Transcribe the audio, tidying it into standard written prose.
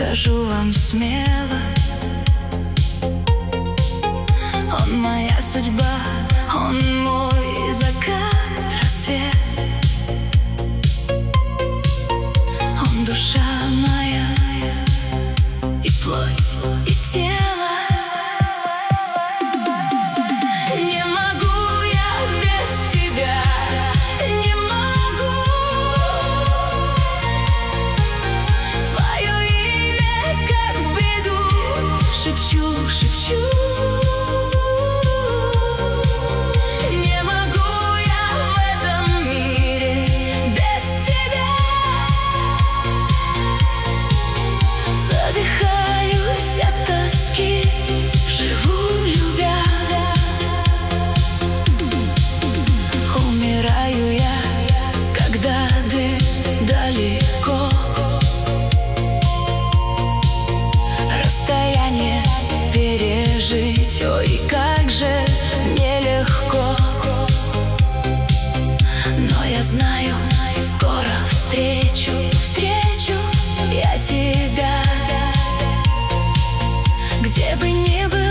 скажу вам смело, он моя судьба, он мой закат, рассвет. Он душа моя, и плоть, и тело. Не могу я без тебя, не могу. Твое имя, как в бреду, шепчу, шепчу. Не могу я в этом мире без тебя. Задыхаюсь от тоски, живу любя. Умираю я, когда ты далеко. Расстояние пережить, ой, как же нелегко. Но я знаю, скоро встречу я тебя. Где бы ни был